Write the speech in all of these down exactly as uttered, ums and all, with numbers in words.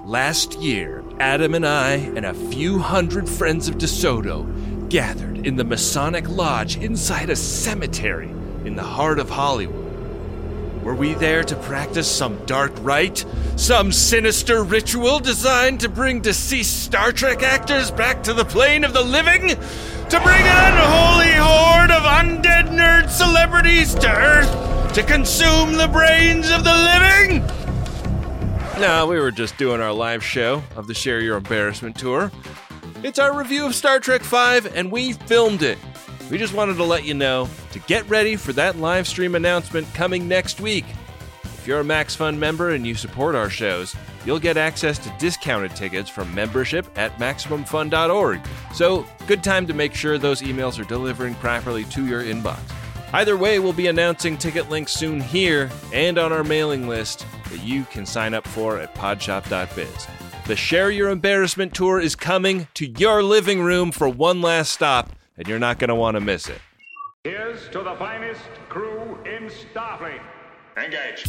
Last year, Adam and I and a few hundred friends of DeSoto gathered in the Masonic Lodge inside a cemetery in the heart of Hollywood. Were we there to practice some dark rite? Some sinister ritual designed to bring deceased Star Trek actors back to the plane of the living? To bring an unholy horde of undead nerd celebrities to Earth to consume the brains of the living? No, we were just doing our live show of the Share Your Embarrassment tour. It's our review of Star Trek five, and we filmed it. We just wanted to let you know to get ready for that live stream announcement coming next week. If you're a MaxFun member and you support our shows, you'll get access to discounted tickets from membership at Maximum Fun dot org. So, good time to make sure those emails are delivering properly to your inbox. Either way, we'll be announcing ticket links soon here and on our mailing list that you can sign up for at podshop dot biz. The Share Your Embarrassment tour is coming to your living room for one last stop, and you're not going to want to miss it. Here's to the finest crew in Starfleet. Engage.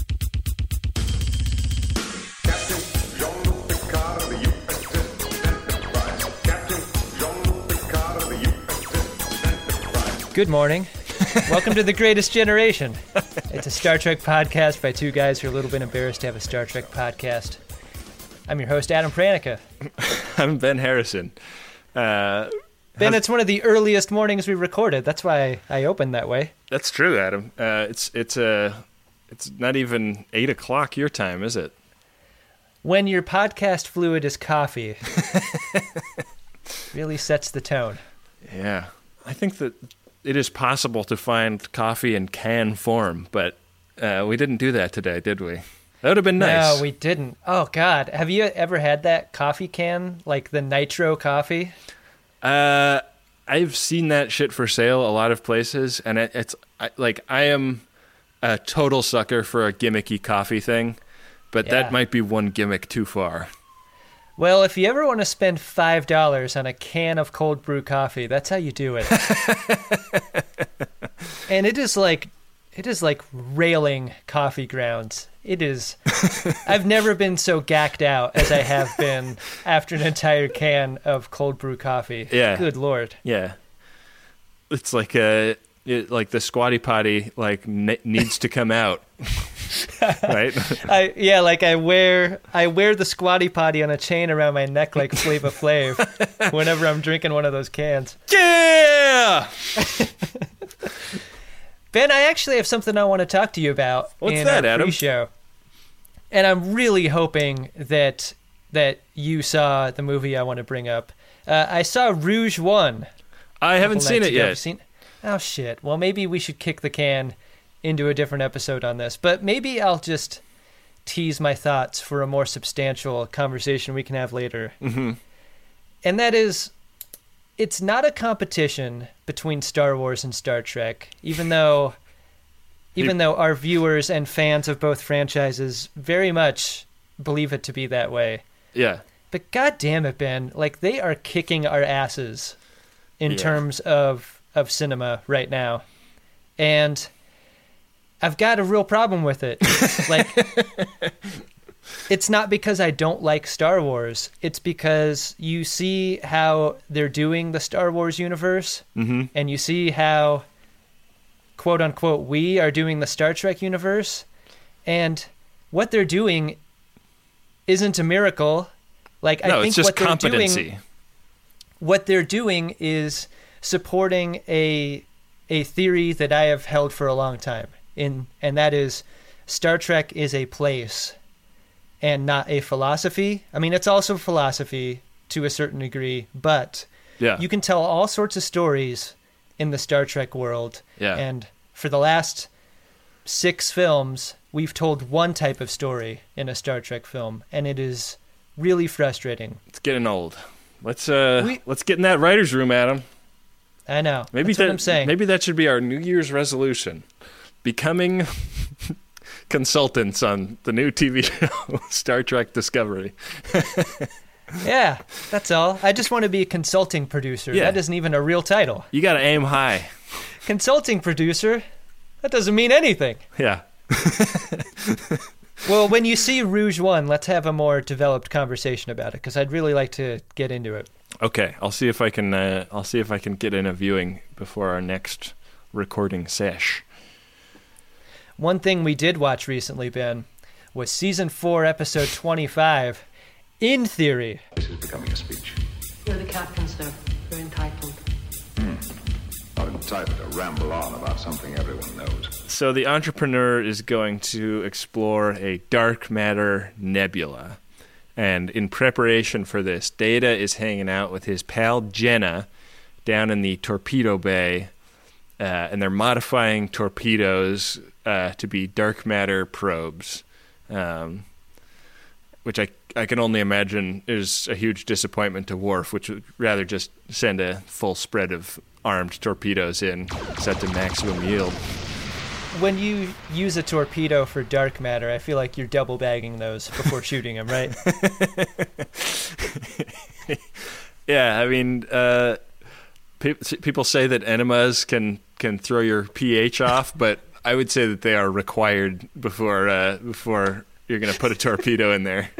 Captain Jean-Luc Picard of the U S S Enterprise. Captain Jean-Luc Picard of the U S S Enterprise. Good morning. Welcome to The Greatest Generation. It's a Star Trek podcast by two guys who are a little bit embarrassed to have a Star Trek podcast. I'm your host, Adam Pranica. I'm Ben Harrison. Uh, Ben, how's... it's one of the earliest mornings we recorded. That's why I opened that way. That's true, Adam. Uh, it's it's uh, it's not even eight o'clock your time, is it? When your podcast fluid is coffee, really sets the tone. Yeah. I think that it is possible to find coffee in can form, but uh, we didn't do that today, did we? That would have been nice. No, we didn't. Oh, God. Have you ever had that coffee can, like the nitro coffee? Uh, I've seen that shit for sale a lot of places, and it, it's I, like I am a total sucker for a gimmicky coffee thing, but Yeah. that might be one gimmick too far. Well, if you ever want to spend five dollars on a can of cold brew coffee, that's how you do it. And it is like, it is like railing coffee grounds. It is, I've never been so gacked out as I have been after an entire can of cold brew coffee. Yeah. Good Lord. Yeah, it's like a it, like the squatty potty like ne- needs to come out, right? I yeah, like I wear I wear the squatty potty on a chain around my neck like Flava Flav whenever I'm drinking one of those cans. Yeah. Ben, I actually have something I want to talk to you about. What's in that, our Adam? Pre-show. And I'm really hoping that that you saw the movie I want to bring up. Uh, I saw Rouge One. I haven't seen it Have you yet. seen? Oh shit! Well, maybe we should kick the can into a different episode on this. But maybe I'll just tease my thoughts for a more substantial conversation we can have later. Mm-hmm. And that is, it's not a competition between Star Wars and Star Trek, even though even though our viewers and fans of both franchises very much believe it to be that way. Yeah. But god damn it, Ben, like they are kicking our asses in Yeah. terms of of cinema right now. And I've got a real problem with it. Like it's not because I don't like Star Wars. It's because you see how they're doing the Star Wars universe, Mm-hmm. and you see how, quote unquote, we are doing the Star Trek universe, and what they're doing isn't a miracle. Like No, I think it's just what they're competency. doing, what they're doing is supporting a a theory that I have held for a long time, in and that is Star Trek is a place and not a philosophy. I mean, it's also philosophy to a certain degree, but Yeah. you can tell all sorts of stories in the Star Trek world. Yeah. And for the last six films, we've told one type of story in a Star Trek film, and it is really frustrating. It's getting old. Let's uh We- let's get in that writer's room, Adam. I know. Maybe That's that, what I'm saying. Maybe that should be our New Year's resolution. Becoming consultants on the new T V show Star Trek Discovery. Yeah, that's all. I just want to be a consulting producer. Yeah. That isn't even a real title. You got to aim high. Consulting producer? That doesn't mean anything. Yeah. Well, when you see Rouge One, let's have a more developed conversation about it, because I'd really like to get into it. Okay, I'll see if I can. Uh, I'll see if I can get in a viewing before our next recording sesh. One thing we did watch recently, Ben, was season four, episode twenty-five. In theory. This is becoming a speech. You're the captain, sir. You're entitled. Not entitled to ramble on about something everyone knows. So the entrepreneur is going to explore a dark matter nebula. And in preparation for this, Data is hanging out with his pal Jenna down in the torpedo bay. Uh, and they're modifying torpedoes uh, to be dark matter probes. Um, which I, I can only imagine is a huge disappointment to Worf, which would rather just send a full spread of armed torpedoes in, set to maximum yield. When you use a torpedo for dark matter, I feel like you're double bagging those before shooting them, right? Yeah, I mean, uh, pe- people say that enemas can, can throw your pH off, but I would say that they are required before uh, before you're going to put a torpedo in there.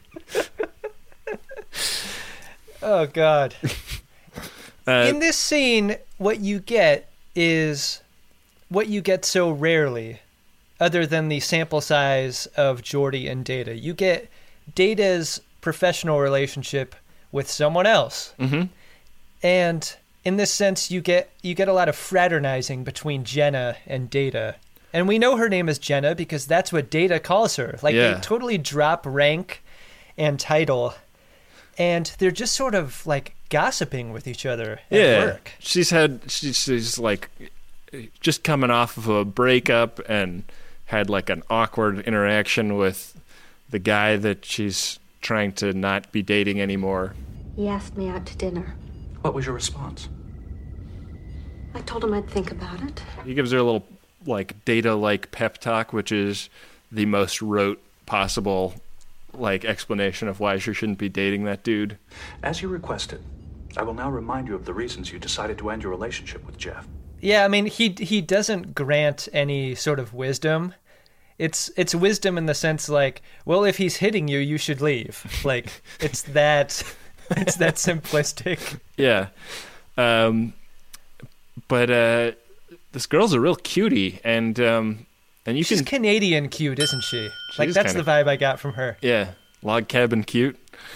Oh, God. Uh, In this scene, what you get is what you get so rarely, other than the sample size of Geordi and Data. You get Data's professional relationship with someone else. Mm-hmm. And in this sense, you get you get a lot of fraternizing between Jenna and Data. And we know her name is Jenna because that's what Data calls her. Like, Yeah. they totally drop rank and title, and they're just sort of, like, gossiping with each other at yeah, work. she's had she's, she's like just coming off of a breakup and had like an awkward interaction with the guy that she's trying to not be dating anymore. He asked me out to dinner. What was your response? I told him I'd think about it. He gives her a little like Data-like pep talk, which is the most rote possible like explanation of why she shouldn't be dating that dude. As you requested, I will now remind you of the reasons you decided to end your relationship with Jeff. Yeah, I mean, he he doesn't grant any sort of wisdom. It's it's wisdom in the sense like, well, if he's hitting you, you should leave. Like, it's that it's that simplistic. Yeah. Um, but uh, this girl's a real cutie, and um, and you She's can Canadian cute, isn't she? Like, is that's the kinda- vibe I got from her. yeah, log cabin cute.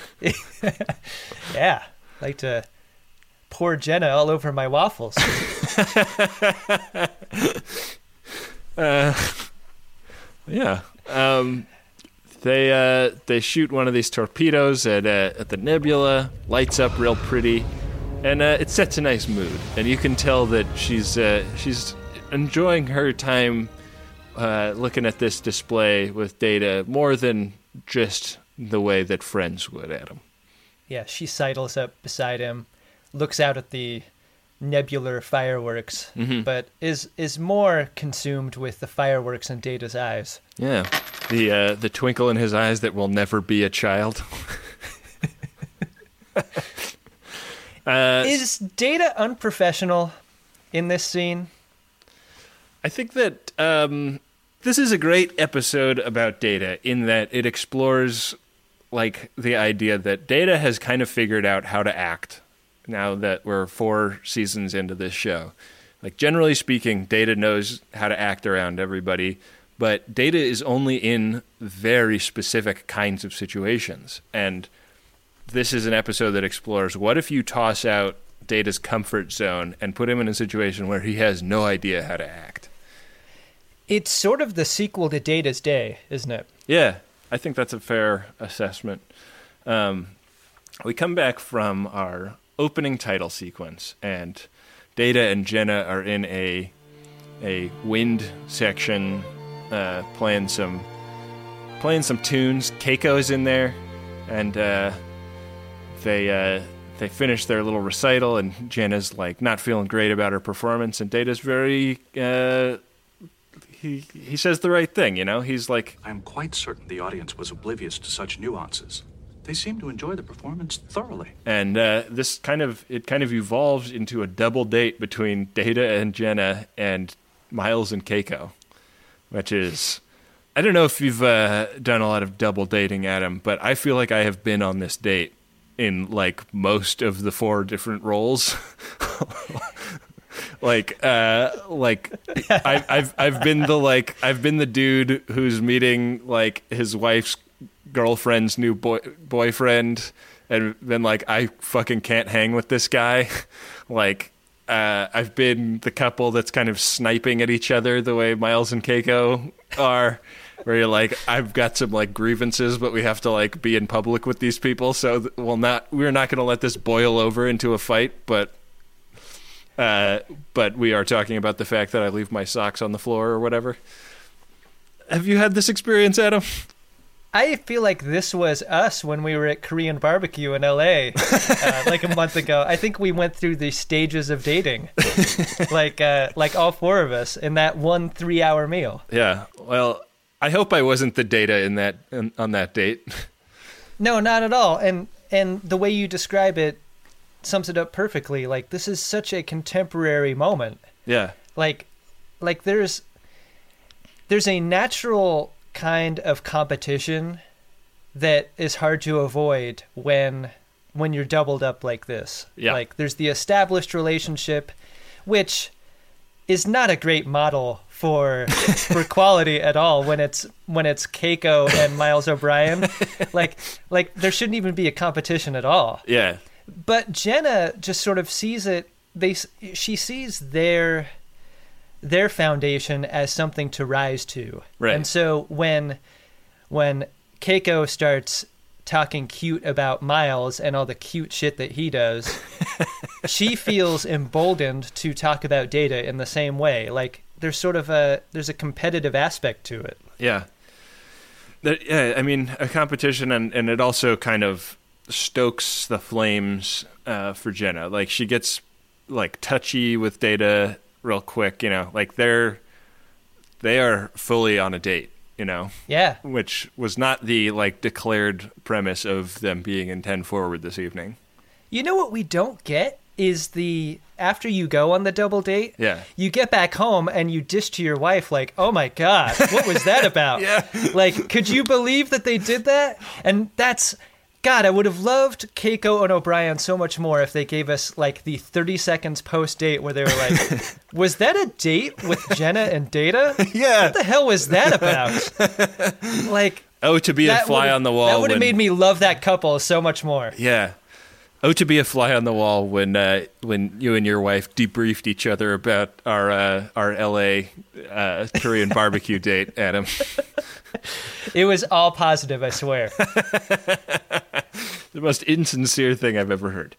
Yeah, like to pour Jenna all over my waffles. Uh, yeah. Um, they uh, they shoot one of these torpedoes at uh, at the nebula. Lights up real pretty, and uh, it sets a nice mood. And you can tell that she's uh, she's enjoying her time uh, looking at this display with Data more than just the way that friends would at him. Yeah, she sidles up beside him, looks out at the nebular fireworks, Mhm. but is is more consumed with the fireworks in Data's eyes. Yeah, the uh, the twinkle in his eyes that will never be a child. uh, Is Data unprofessional in this scene? I think that um, this is a great episode about Data in that it explores like the idea that Data has kind of figured out how to act now that we're four seasons into this show. Like, generally speaking, Data knows how to act around everybody, but Data is only in very specific kinds of situations. And this is an episode that explores what if you toss out Data's comfort zone and put him in a situation where he has no idea how to act. It's sort of the sequel to Data's Day, isn't it? Yeah, I think that's a fair assessment. Um, we come back from our opening title sequence, and Data and Jenna are in a a wind section, uh, playing some playing some tunes. Keiko's in there, and uh, they uh, they finish their little recital, and Jenna's like not feeling great about her performance, and Data's very uh, he he says the right thing, you know. He's like, I am quite certain the audience was oblivious to such nuances. They seemed to enjoy the performance thoroughly. and uh, this kind of it kind of evolves into a double date between Data and Jenna and Miles and Keiko, which is I don't know if you've uh, done a lot of double dating, Adam, but I feel like I have been on this date in like most of the four different roles. like, uh, like I, I've I've been the like I've been the dude who's meeting like his wife's girlfriend's new boy boyfriend, and been like, I fucking can't hang with this guy. like. Uh, I've been the couple that's kind of sniping at each other the way Miles and Keiko are, where you're like, I've got some like grievances, but we have to like be in public with these people. So th- we'll not, we're not going to let this boil over into a fight, but, uh, but we are talking about the fact that I leave my socks on the floor or whatever. Have you had this experience, Adam? I feel like this was us when we were at Korean barbecue in L A uh, like a month ago. I think we went through the stages of dating, like uh, like all four of us in that one three-hour meal. Yeah. Well, I hope I wasn't the data in that in, on that date. No, not at all. And and the way you describe it sums it up perfectly. Like, this is such a contemporary moment. Yeah. Like, like there's there's a natural kind of competition that is hard to avoid when when you're doubled up like this. Yeah. Like, there's the established relationship, which is not a great model for for quality at all when it's when it's Keiko and Miles O'Brien. Like like there shouldn't even be a competition at all. Yeah. But Jenna just sort of sees it. They she sees their their foundation as something to rise to. Right. And so when when Keiko starts talking cute about Miles and all the cute shit that he does, she feels emboldened to talk about Data in the same way. Like, there's sort of a there's a competitive aspect to it. Yeah. That, yeah, I mean, a competition, and, and it also kind of stokes the flames uh, for Jenna. Like, she gets like touchy with Data real quick, you know, like they're they are fully on a date, you know. Yeah. Which was not the like declared premise of them being in ten forward this evening. You know what we don't get is the after you go on the double date, yeah, you get back home and you dish to your wife like, "Oh my god, what was that about?" Yeah. Like, could you believe that they did that? And that's God, I would have loved Keiko and O'Brien so much more if they gave us like the thirty seconds post date where they were like, was that a date with Jenna and Data? Yeah. What the hell was that about? Like, oh, to be a fly on the wall. That would have when... made me love that couple so much more. Yeah. Oh, to be a fly on the wall when uh, when you and your wife debriefed each other about our uh, our L A uh, Korean barbecue date, Adam. It was all positive, I swear. The most insincere thing I've ever heard.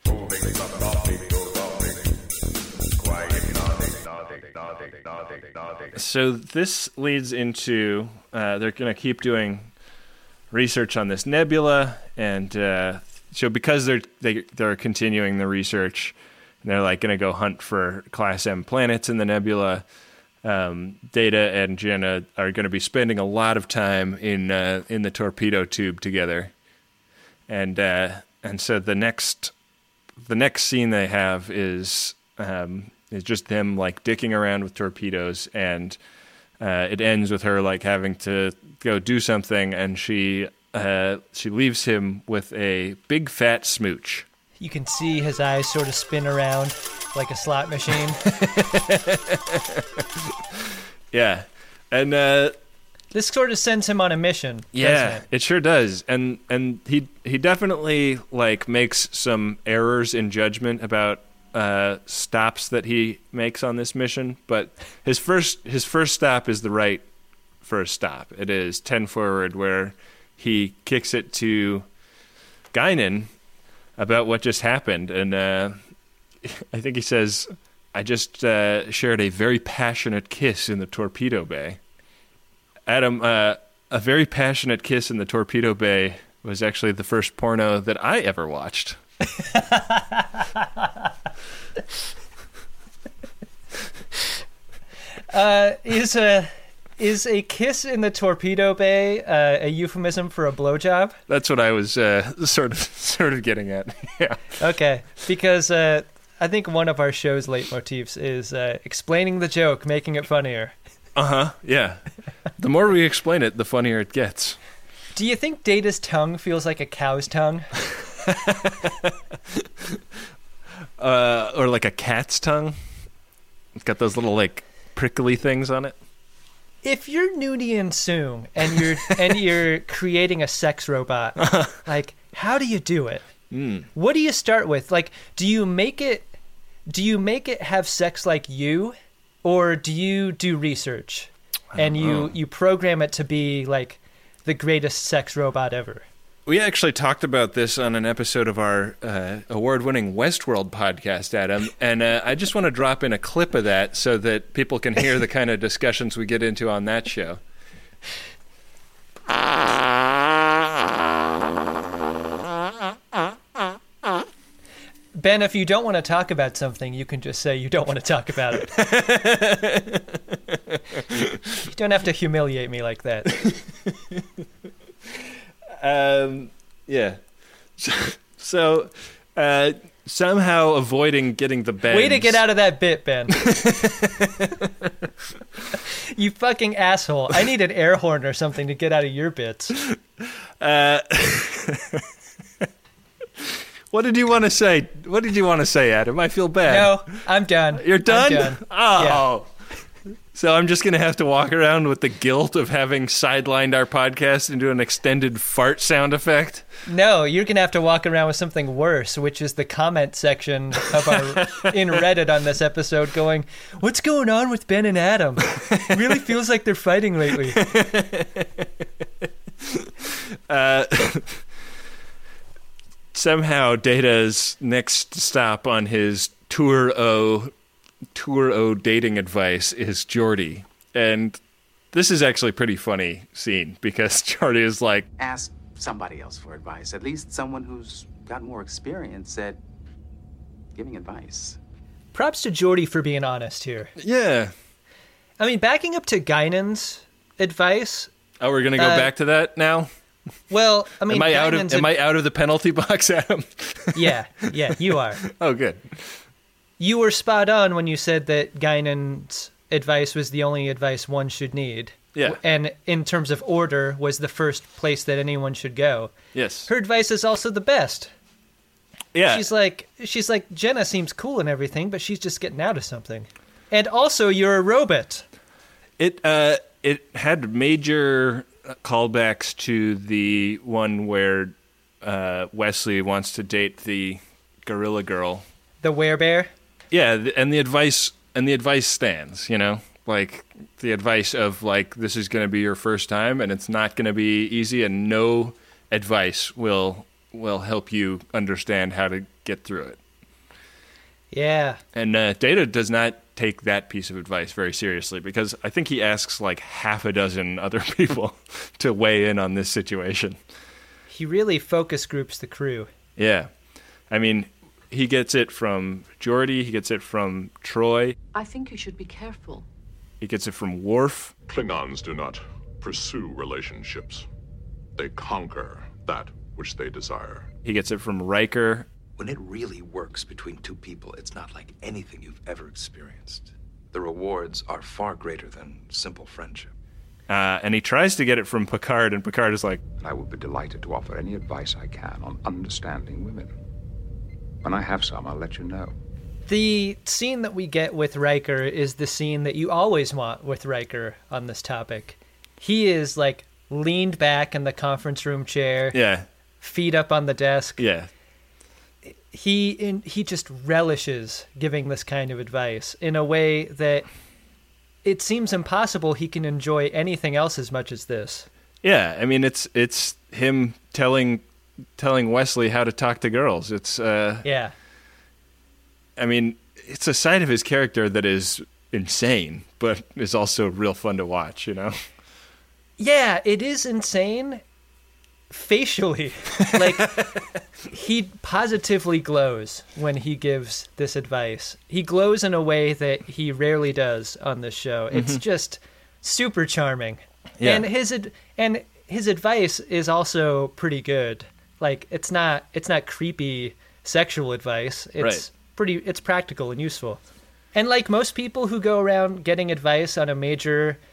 So this leads into uh, they're going to keep doing research on this nebula, and uh, so because they're they, they're continuing the research, and they're like going to go hunt for Class M planets in the nebula. Um, Data and Jenna are going to be spending a lot of time in uh, in the torpedo tube together, and uh, and so the next the next scene they have is um, is just them like dicking around with torpedoes, and uh, it ends with her like having to go do something, and she uh, she leaves him with a big fat smooch. You can see his eyes sort of spin around like a slot machine. Yeah. And uh, this sort of sends him on a mission. Yeah, it? it sure does. And and he he definitely like makes some errors in judgment about uh, stops that he makes on this mission, but his first his first stop is the right first stop. It is ten forward, where he kicks it to Guinan about what just happened, and uh, I think he says, I just uh, shared a very passionate kiss in the torpedo bay. Adam, uh, a very passionate kiss in the torpedo bay was actually the first porno that I ever watched. uh, is a is a kiss in the torpedo bay uh, a euphemism for a blowjob? That's what I was uh, sort of sort of getting at. Yeah. Okay, because uh, I think one of our show's leitmotifs is uh, explaining the joke, making it funnier. Uh-huh, yeah. The more we explain it, the funnier it gets. Do you think Data's tongue feels like a cow's tongue? uh, or like a cat's tongue. It's got those little, like, prickly things on it. If you're Noonien Soong and you're and you're creating a sex robot, like, how do you do it? Mm. What do you start with? Like, do you make it do you make it have sex like you, or do you do research and you know. you program it to be like the greatest sex robot ever? We actually talked about this on an episode of our uh, award-winning Westworld podcast, Adam, and uh, I just want to drop in a clip of that so that people can hear the kind of discussions we get into on that show. Ben, if you don't want to talk about something, you can just say you don't want to talk about it. You don't have to humiliate me like that. Um, yeah. So, uh, somehow avoiding getting the bends. Way to get out of that bit, Ben. You fucking asshole. I need an air horn or something to get out of your bits. Uh, what did you want to say? What did you want to say, Adam? I feel bad. No, I'm done. You're done? I'm done. Oh. Yeah. So I'm just going to have to walk around with the guilt of having sidelined our podcast into an extended fart sound effect? No, you're going to have to walk around with something worse, which is the comment section of our in Reddit on this episode going, what's going on with Ben and Adam? It really feels like they're fighting lately. Uh, somehow Data's next stop on his Tour O Tour O dating advice is Geordi. And this is actually a pretty funny scene because Geordi is like, ask somebody else for advice. At least someone who's got more experience at giving advice. Props to Geordi for being honest here. yeah. I mean, backing up to Guinan's advice. Oh, we're going to go Uh, back to that now? Well, I mean, am I out of Guinan's am ad- I out of the penalty box, Adam? Yeah, yeah, you are. Oh, good. You were spot on when you said that Guinan's advice was the only advice one should need. Yeah. And in terms of order, was the first place that anyone should go. Yes. Her advice is also the best. Yeah. She's like, she's like, Jenna seems cool and everything, but she's just getting out of something. And also, you're a robot. It uh it had major callbacks to the one where uh, Wesley wants to date the gorilla girl. The werebear. Yeah, th- and the advice and the advice stands, you know? Like the advice of like this is going to be your first time and it's not going to be easy and no advice will will help you understand how to get through it. Yeah. And uh, Data does not take that piece of advice very seriously because I think he asks like half a dozen other people to weigh in on this situation. He really focus groups the crew. Yeah. I mean, he gets it from Geordi, he gets it from Troy, I think you should be careful. he gets it from Worf. Klingons do not pursue relationships. They conquer that which they desire. He gets it from Riker. When it really works between two people, it's not like anything you've ever experienced. The rewards are far greater than simple friendship. Uh, and he tries to get it from Picard, and Picard is like, I will be delighted to offer any advice I can on understanding women. When I have some, I'll let you know. The scene that we get with Riker is the scene that you always want with Riker on this topic. He is like leaned back in the conference room chair, yeah, feet up on the desk. yeah. He in, he just relishes giving this kind of advice in a way that it seems impossible he can enjoy anything else as much as this. Yeah, I mean, it's it's him telling telling Wesley how to talk to girls. It's uh, Yeah. I mean, it's a side of his character that is insane, but is also real fun to watch, you know? Yeah, it is insane facially. Like, he positively glows when he gives this advice. He glows in a way that he rarely does on this show. It's Mhm. just super charming. Yeah. And his ad- and his advice is also pretty good. Like, it's not it's not creepy sexual advice. It's Right. pretty it's practical and useful. And like most people who go around getting advice on a major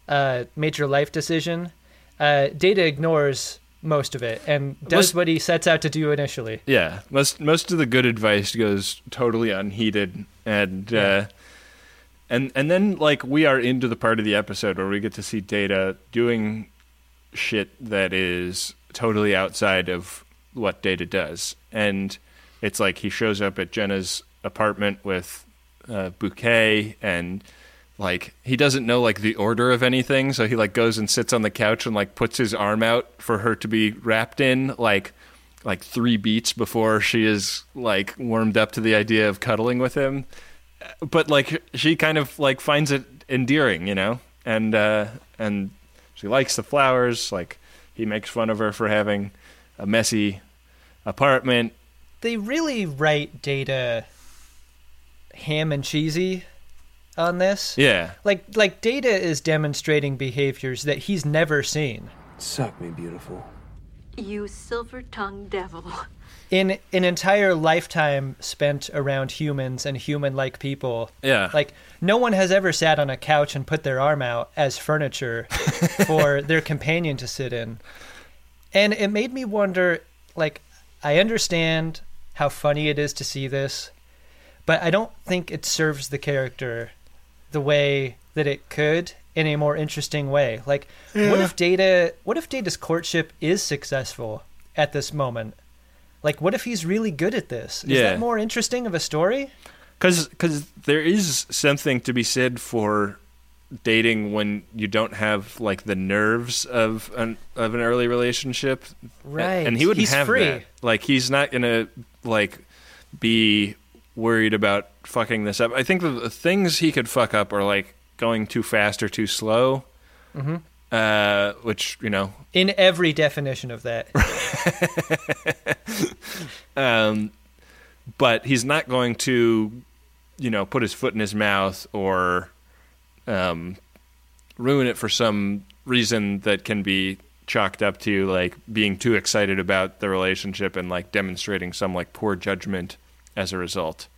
uh, major life decision, uh, Data ignores most of it and does Most- what he sets out to do initially. Yeah, most most of the good advice goes totally unheeded, and uh, and and then like we are into the part of the episode where we get to see Data doing shit that is totally outside of what Data does, and it's like he shows up at Jenna's apartment with a bouquet, and like he doesn't know like the order of anything, so he like goes and sits on the couch and like puts his arm out for her to be wrapped in, like like three beats before she is like warmed up to the idea of cuddling with him. But like she kind of like finds it endearing, you know, and uh, and she likes the flowers. Like he makes fun of her for having a messy apartment. They really write Data ham and cheesy on this. Yeah. Like like Data is demonstrating behaviors that he's never seen. Suck me, beautiful. You silver-tongued devil. In an entire lifetime spent around humans and human-like people. Yeah. Like no one has ever sat on a couch and put their arm out as furniture for their companion to sit in. And it made me wonder, like, I understand how funny it is to see this, but I don't think it serves the character the way that it could in a more interesting way. Like, Yeah. what if Data, what if Data's courtship is successful at this moment? Like, what if he's really good at this? Is Yeah. that more interesting of a story? Because there is something to be said for dating when you don't have like the nerves of an of an early relationship, Right. And he wouldn't He's have free. that. Like he's not gonna like be worried about fucking this up. I think the, the things he could fuck up are like going too fast or too slow, Mm-hmm. uh, which you know. In every definition of that. um, but he's not going to, you know, put his foot in his mouth or um, ruin it for some reason that can be chalked up to like being too excited about the relationship and like demonstrating some like poor judgment as a result.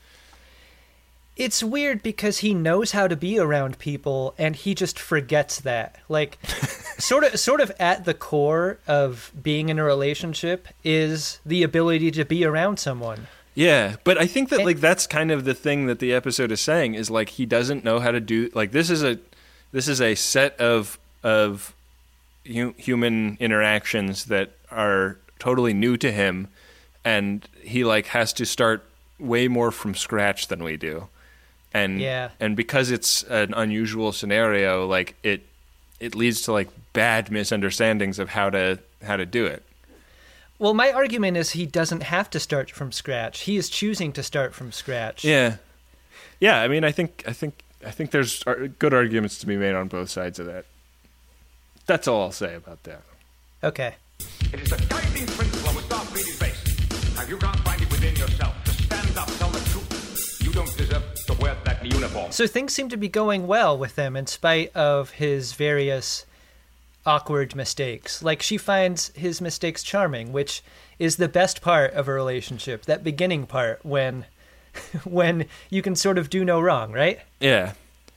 It's weird because he knows how to be around people and he just forgets that. Like sort of sort of at the core of being in a relationship is the ability to be around someone. Yeah, but I think that like that's kind of the thing that the episode is saying is like he doesn't know how to do like this is a this is a set of of hu- human interactions that are totally new to him, and he like has to start way more from scratch than we do. And Yeah. and because it's an unusual scenario, like it it leads to like bad misunderstandings of how to how to do it. Well, my argument is he doesn't have to start from scratch. He is choosing to start from scratch. Yeah, yeah. I mean, I think, I think, I think there's ar- good arguments to be made on both sides of that. That's all I'll say about that. Okay. It is the guiding principle of what Starfleet is based. Now, you can't find it within yourself to stand up, tell the truth. You don't deserve to wear that uniform. So things seem to be going well with him in spite of his various awkward mistakes. Like she finds his mistakes charming, which is the best part of a relationship, that beginning part when when you can sort of do no wrong, right? Yeah.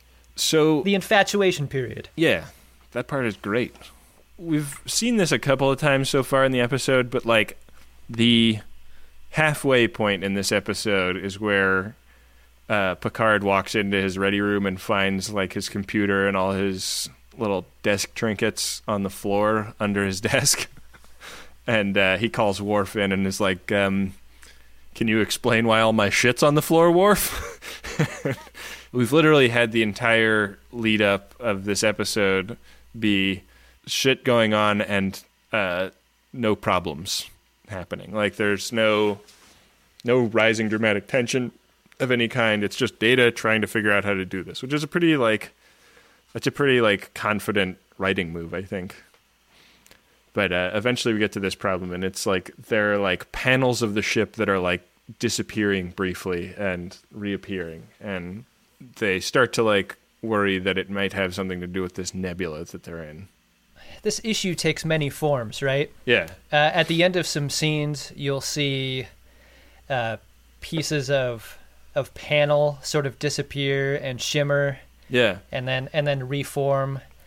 So the infatuation period. Yeah, that part is great. We've seen this a couple of times so far in the episode, but like the halfway point in this episode is where uh, Picard walks into his ready room and finds like his computer and all his little desk trinkets on the floor under his desk. And uh, he calls Worf in and is like, um, can you explain why all my shit's on the floor, Worf? We've literally had the entire lead up of this episode be shit going on and uh, no problems happening. Like there's no no rising dramatic tension of any kind. It's just Data trying to figure out how to do this, which is a pretty like That's a pretty like confident writing move, I think. But uh, eventually we get to this problem, and it's like there are like panels of the ship that are like disappearing briefly and reappearing, and they start to like worry that it might have something to do with this nebula that they're in. This issue takes many forms, right? Yeah. Uh, at the end of some scenes, you'll see uh, pieces of of panel sort of disappear and shimmer. Yeah. And then and then reform.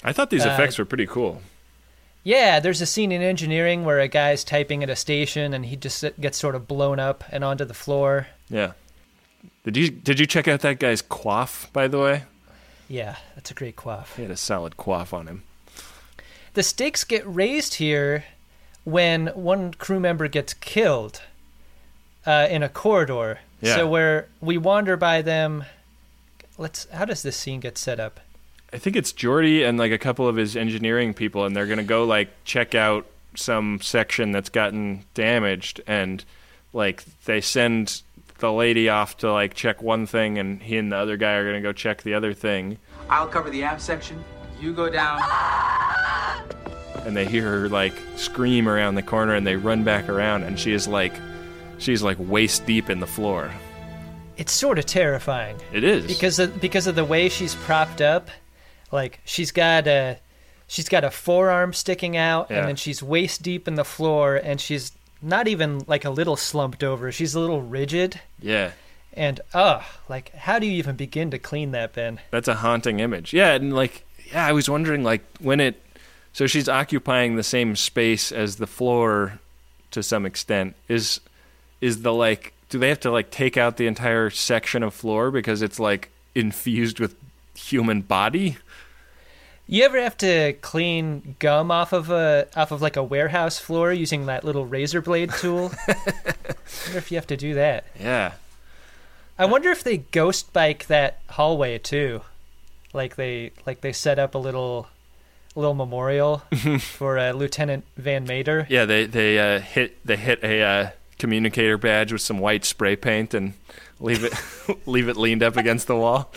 I thought these Uh, effects were pretty cool. Yeah, there's a scene in engineering where a guy's typing at a station and he just gets sort of blown up and onto the floor. Yeah. Did you did you check out that guy's coif, by the way? Yeah, that's a great coif. He had a solid coif on him. The stakes get raised here when one crew member gets killed uh, in a corridor. Yeah. So where we wander by them. Let's. How does this scene get set up? I think it's Geordi and like a couple of his engineering people, and they're gonna go like check out some section that's gotten damaged, and like they send the lady off to like check one thing, and he and the other guy are gonna go check the other thing. I'll cover the aft section. You go down. And they hear her like scream around the corner, and they run back around, and she is like, she's like waist deep in the floor. It's sort of terrifying. It is because of, because of the way she's propped up. Like she's got a she's got a forearm sticking out, Yeah. and then she's waist deep in the floor, and she's not even like a little slumped over. She's a little rigid. Yeah. And ugh, like how do you even begin to clean that, Ben? That's a haunting image. Yeah, and like, yeah, I was wondering, like, when it... So she's occupying the same space as the floor to some extent. Is is the, like... Do they have to, like, take out the entire section of floor because it's, like, infused with human body? You ever have to clean gum off of a off of like a warehouse floor using that little razor blade tool? I wonder if you have to do that. Yeah. I wonder if they ghost bike that hallway too, like they like they set up a little, a little memorial for uh, Lieutenant Van Mater. Yeah, they they uh, hit they hit a uh, communicator badge with some white spray paint and leave it leave it leaned up against the wall.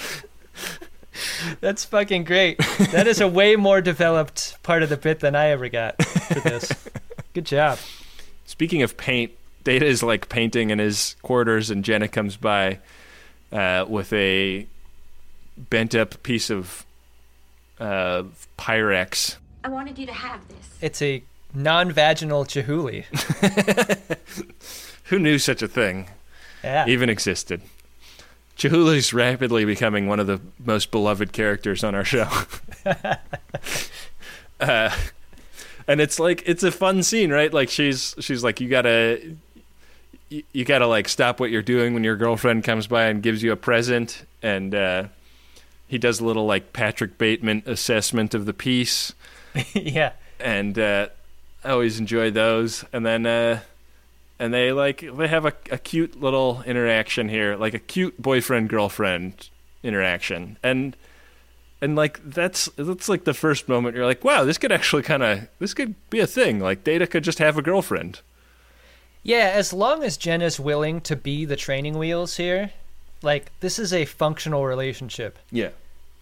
That's fucking great. That is a way more developed part of the bit than I ever got for this. Good job. Speaking of paint, Data is like painting in his quarters, and Jenna comes by uh, with a bent up piece of uh, Pyrex. I wanted you to have this. It's a non-vaginal Chihuly. Who knew such a thing Yeah. even existed? Chihuly's rapidly becoming one of the most beloved characters on our show. uh, and it's like, it's a fun scene, right? Like she's she's like, you gotta you, you gotta like stop what you're doing when your girlfriend comes by and gives you a present. And uh, he does a little like Patrick Bateman assessment of the piece. Yeah. And uh, I always enjoy those. And then uh, and they like they have a, a cute little interaction here, like a cute boyfriend girlfriend interaction. And and like that's that's like the first moment you're like, wow, this could actually kind of this could be a thing. Like Data could just have a girlfriend. Yeah, as long as Jen is willing to be the training wheels here, like this is a functional relationship. Yeah.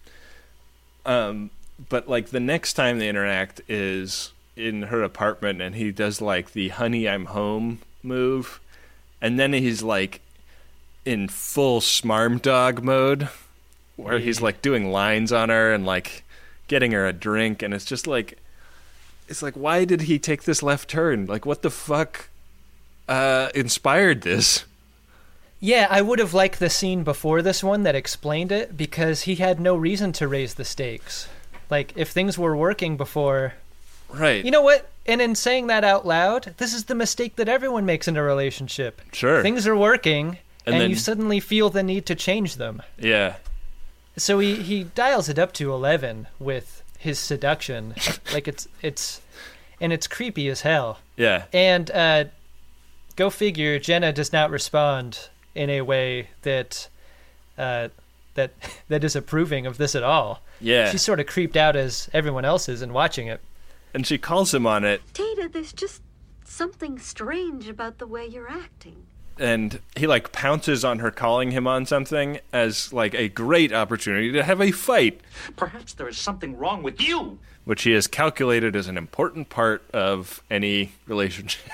Um, but like the next time they interact is in her apartment, and he does like the "Honey, I'm home" move, and then he's like in full smarm dog mode, where he's like doing lines on her and like getting her a drink, and it's just like, it's like, why did he take this left turn? Like, what the fuck uh, inspired this? Yeah, I would have liked the scene before this one that explained it, because he had no reason to raise the stakes. Like, if things were working before... Right. You know what? And in saying that out loud, this is the mistake that everyone makes in a relationship. Sure. Things are working, And and, then- you suddenly feel the need to change them. Yeah. So he, he dials it up to eleven with his seduction. Like, it's... it's and it's creepy as hell. Yeah. And, uh, go figure, Jenna does not respond in a way that uh, that that is approving of this at all. Yeah. She's sort of creeped out as everyone else is in watching it. And she calls him on it, Data, there's just something strange about the way you're acting. and he like pounces on her calling him on something as like a great opportunity to have a fight, Perhaps there is something wrong with you. which he has calculated as an important part of any relationship.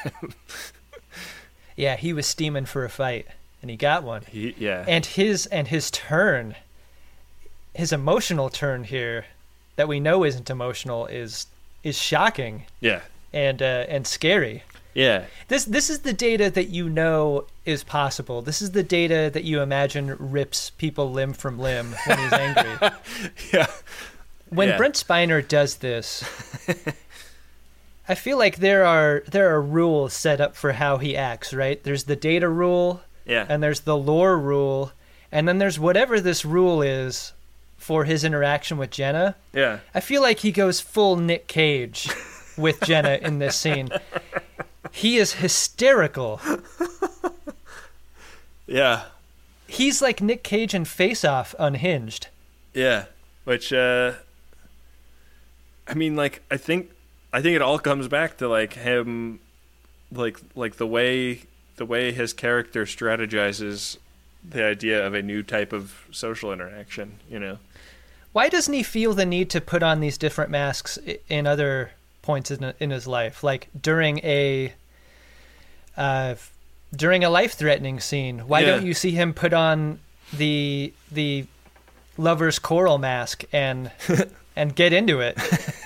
Yeah, he was steaming for a fight, and he got one. He, yeah. And his and his turn, his emotional turn here, that we know isn't emotional, is is shocking. Yeah. And uh, and scary. Yeah. This this is the Data that you know is possible. This is the Data that you imagine rips people limb from limb when he's angry. Yeah. when Yeah. Brent Spiner does this, I feel like there are there are rules set up for how he acts, right? There's the data rule, Yeah. and there's the lore rule, and then there's whatever this rule is for his interaction with Jenna. Yeah. I feel like he goes full Nick Cage with Jenna in this scene. He is hysterical. Yeah. He's like Nick Cage in Face Off unhinged. Yeah. Which, uh, I mean, like, I think, I think it all comes back to like him, like, like the way, the way his character strategizes the idea of a new type of social interaction, you know? Why doesn't he feel the need to put on these different masks i- in other points in, in his life? Like during a, uh, during a life-threatening scene, why Yeah. don't you see him put on the the lover's coral mask and and get into it?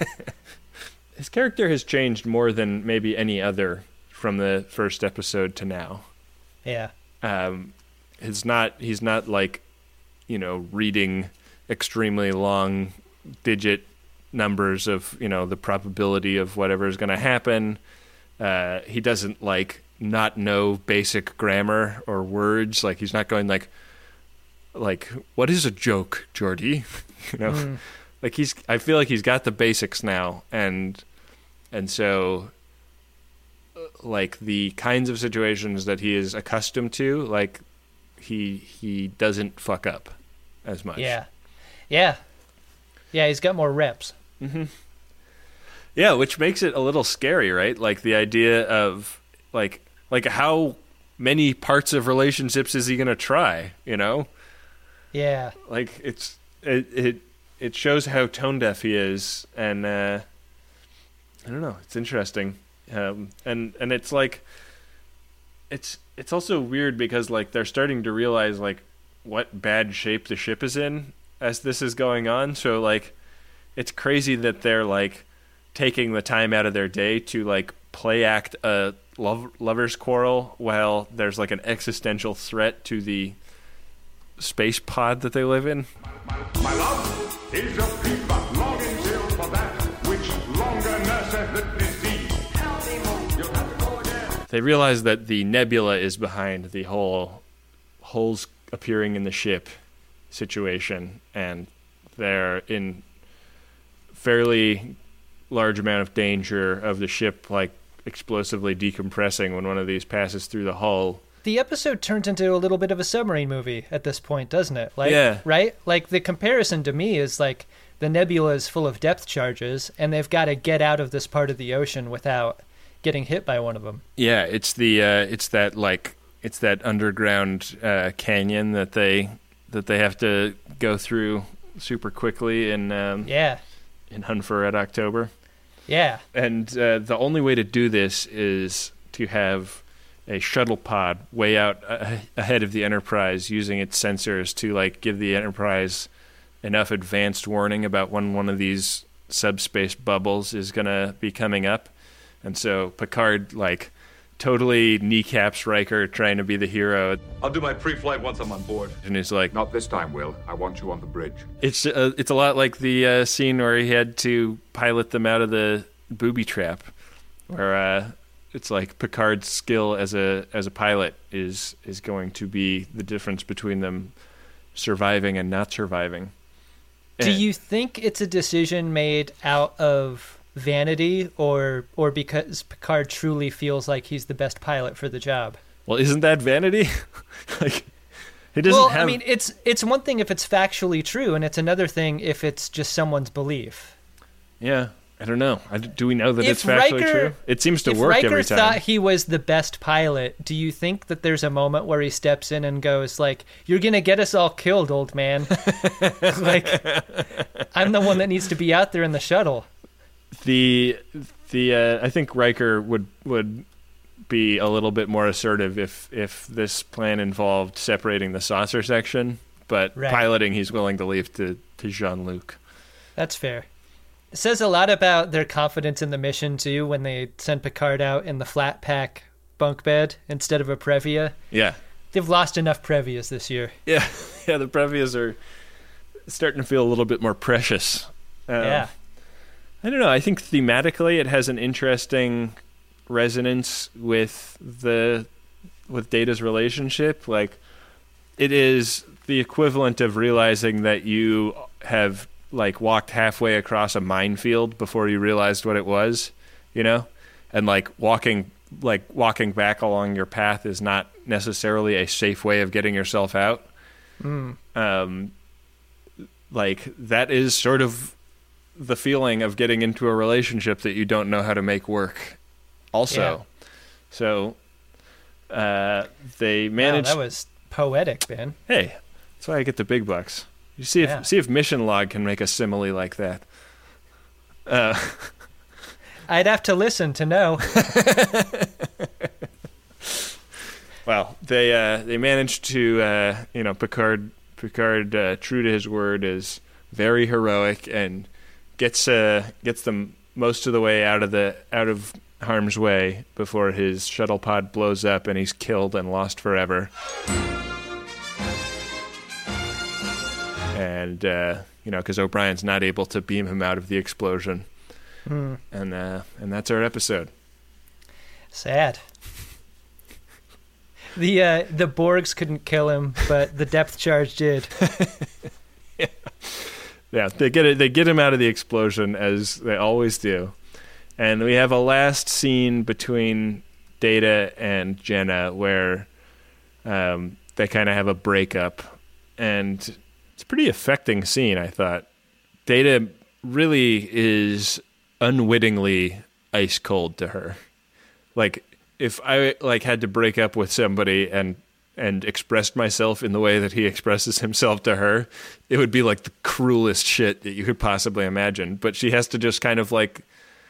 His character has changed more than maybe any other from the first episode to now. Yeah. Um, it's not, he's not like, you know, reading extremely long digit numbers of, you know, the probability of whatever is going to happen. Uh, he doesn't like not know basic grammar or words. Like he's not going like, like, what is a joke, Geordie? you know, Mm. like he's, I feel like he's got the basics now. And, and so uh, like the kinds of situations that he is accustomed to, like he, he doesn't fuck up as much. Yeah. Yeah. Yeah, he's got more reps. Mm-hmm. Yeah, which makes it a little scary, right? Like the idea of like like how many parts of relationships is he going to try, you know? Yeah. Like it's it it it shows how tone deaf he is, and uh I don't know, it's interesting. Um and and it's like it's it's also weird because like they're starting to realize like what bad shape the ship is in as this is going on. So like it's crazy that they're like taking the time out of their day to like play act a love, lover's quarrel while there's like an existential threat to the space pod that they live in. My love is a fever, longing till for that which longer nurseth the disease. You'll have to go again. They realize that the nebula is behind the whole holes appearing in the ship situation, and they're in fairly large amount of danger of the ship like explosively decompressing when one of these passes through the hull. The episode turns into a little bit of a submarine movie at this point, doesn't it? Like, Yeah. Right? Like, the comparison to me is like the nebula is full of depth charges, and they've got to get out of this part of the ocean without getting hit by one of them. Yeah, it's the uh, it's that like it's that underground uh, canyon that they that they have to go through super quickly in um, Yeah. in Hunt for Red October. Yeah. And uh, the only way to do this is to have a shuttle pod way out uh, ahead of the Enterprise, using its sensors to like give the Enterprise enough advanced warning about when one of these subspace bubbles is going to be coming up. And so Picard like totally kneecaps Riker trying to be the hero, I'll do my pre-flight once I'm on board. and he's like, Not this time, Will. I want you on the bridge. it's uh, it's a lot like the uh, scene where he had to pilot them out of the booby trap, where uh, it's like Picard's skill as a as a pilot is is going to be the difference between them surviving and not surviving. Do And- you think it's a decision made out of vanity, or or because Picard truly feels like he's the best pilot for the job? Well, isn't that vanity? Like he doesn't Well, have. I mean, it's it's one thing if it's factually true, and it's another thing if it's just someone's belief. yeah, I don't know. I, do we know that If it's factually Riker- true? It seems to if work Riker every time. thought he was the best pilot, do you think that there's a moment where he steps in and goes like, "You're gonna get us all killed, old man"? Like, I'm the one that needs to be out there in the shuttle. the the uh, I think Riker would would be a little bit more assertive if if this plan involved separating the saucer section, but Right. piloting he's willing to leave to to Jean-Luc. That's fair. It says a lot about their confidence in the mission too when they send Picard out in the flat pack bunk bed instead of a Previa. Yeah, They've lost enough Previas this year. yeah, yeah. The Previas are starting to feel a little bit more precious. Um, yeah. I don't know. I think thematically it has an interesting resonance with the with Data's relationship. Like, it is the equivalent of realizing that you have like walked halfway across a minefield before you realized what it was, you know, and like walking like walking back along your path is not necessarily a safe way of getting yourself out. Mm. Um, like that is sort of the feeling of getting into a relationship that you don't know how to make work also. Yeah. So uh, they managed... Wow, that was poetic, Ben. Hey, that's why I get the big bucks. You see if Yeah. see if Mission Log can make a simile like that. Uh, I'd have to listen to know. well, they uh, they managed to uh, you know Picard Picard uh, true to his word is very heroic and gets uh, gets them most of the way out of the out of harm's way before his shuttle pod blows up and he's killed and lost forever. And uh, you know, because O'Brien's not able to beam him out of the explosion, Hmm. and uh, and that's our episode. Sad. The uh, the Borgs couldn't kill him, but the depth charge did. yeah. yeah, they get it. They get him out of the explosion as they always do, and we have a last scene between Data and Jenna where um, they kind of have a breakup, and it's a pretty affecting scene. I thought Data really is unwittingly ice cold to her. Like, if I like had to break up with somebody and and expressed myself in the way that he expresses himself to her, it would be like the cruelest shit that you could possibly imagine. But she has to just kind of like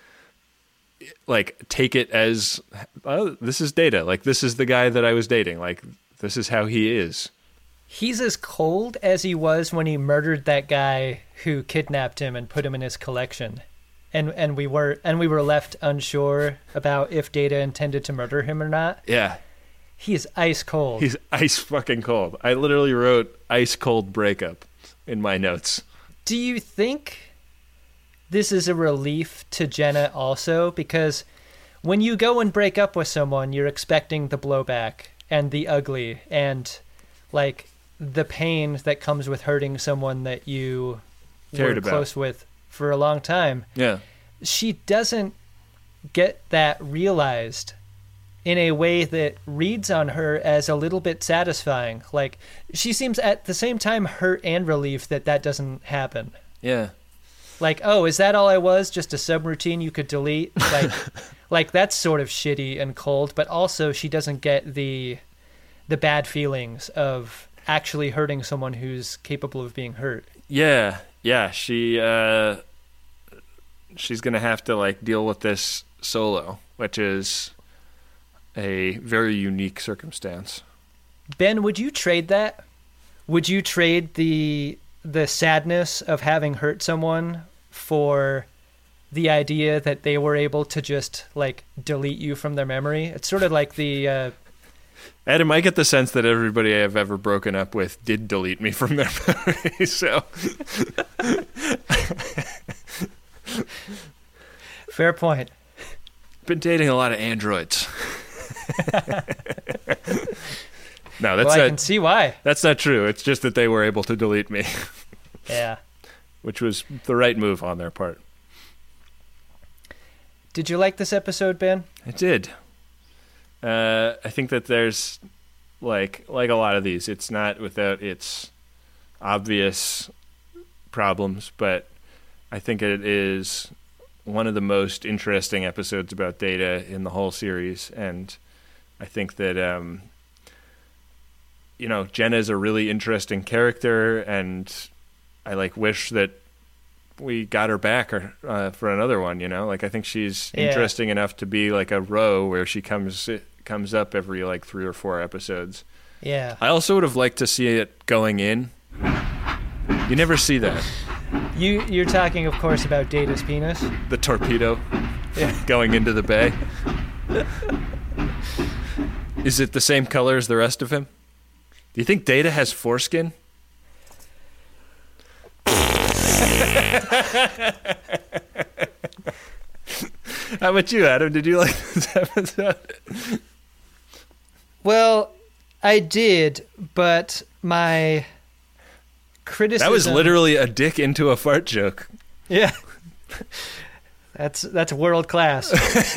like take it as, oh, this is Data. Like, this is the guy that I was dating. Like, this is how he is. He's as cold as he was when he murdered that guy who kidnapped him and put him in his collection. And and we were and we were left unsure about if Data intended to murder him or not. Yeah. He's ice cold. He's ice fucking cold. I literally wrote ice cold breakup in my notes. Do you think this is a relief to Jenna also? Because when you go and break up with someone, you're expecting the blowback and the ugly and like the pain that comes with hurting someone that you Cared were about. close with for a long time. Yeah. She doesn't get that realized in a way that reads on her as a little bit satisfying. Like, she seems at the same time hurt and relieved that that doesn't happen. Yeah. Like, oh, is that all I was? Just a subroutine you could delete? Like, like that's sort of shitty and cold, but also she doesn't get the the bad feelings of actually hurting someone who's capable of being hurt. Yeah. Yeah. She, uh, she's going to have to like deal with this solo, which is a very unique circumstance. Ben, would you trade that? Would you trade the the sadness of having hurt someone for the idea that they were able to just like delete you from their memory? It's sort of like the uh, Adam, I get the sense that everybody I've ever broken up with did delete me from their memory. So fair point. Been dating a lot of androids. No, that's well, not, I can see why. That's not true. It's just that they were able to delete me. Yeah. Which was the right move on their part. Did you like this episode, Ben? I did. Uh, I think that there's, like, like a lot of these, it's not without its obvious problems, but I think it is one of the most interesting episodes about Data in the whole series, and I think that, um, you know, Jenna is a really interesting character, and I, like, wish that we got her back or, uh, for another one, you know? Like, I think she's Yeah. interesting enough to be, like, a row where she comes comes up every, like, three or four episodes. Yeah. I also would have liked to see it going in. You never see that. You, you're talking, of course, about Data's penis. The torpedo Yeah. going into the bay. Is it the same color as the rest of him? Do you think Data has foreskin? How about you, Adam? Did you like this episode? Well, I did, but my criticism... That was literally a dick into a fart joke. Yeah. That's that's world class.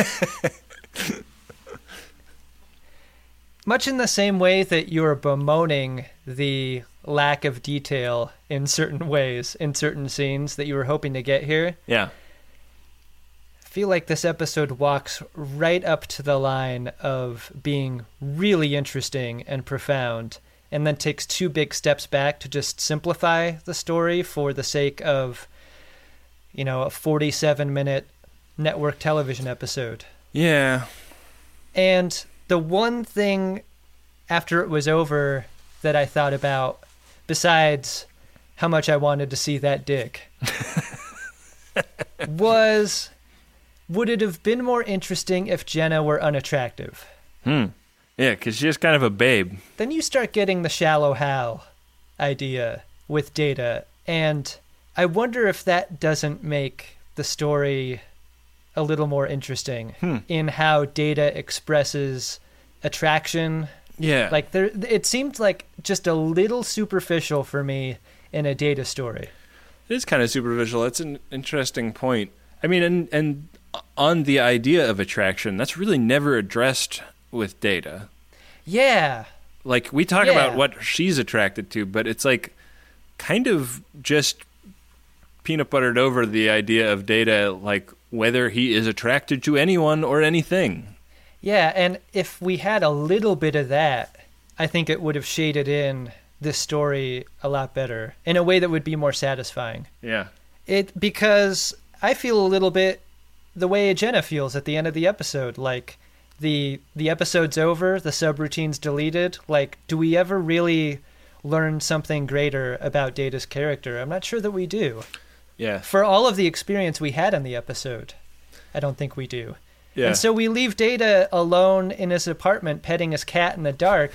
Much in the same way that you're bemoaning the lack of detail in certain ways, in certain scenes that you were hoping to get here. Yeah. I feel like this episode walks right up to the line of being really interesting and profound, and then takes two big steps back to just simplify the story for the sake of, you know, a forty-seven minute network television episode. Yeah. And the one thing after it was over that I thought about, besides how much I wanted to see that dick, was, would it have been more interesting if Jenna were unattractive? Hmm. Yeah, because she's kind of a babe. Then you start getting the shallow Hal idea with Data, and I wonder if that doesn't make the story a little more interesting Hmm. in how Data expresses attraction. Yeah. Like there, it seemed like just a little superficial for me in a Data story. It is kind of superficial. That's an interesting point. I mean, and and on the idea of attraction, that's really never addressed with Data. Yeah. Like, we talk Yeah. about what she's attracted to, but it's like kind of just peanut buttered over the idea of Data, like whether he is attracted to anyone or anything. Yeah, and if we had a little bit of that, I think it would have shaded in this story a lot better in a way that would be more satisfying. Yeah. It because I feel a little bit the way Jenna feels at the end of the episode, like the the episode's over, the subroutine's deleted. Like, do we ever really learn something greater about Data's character? I'm not sure that we do. Yeah. For all of the experience we had in the episode, I don't think we do. Yeah. And so we leave Data alone in his apartment petting his cat in the dark.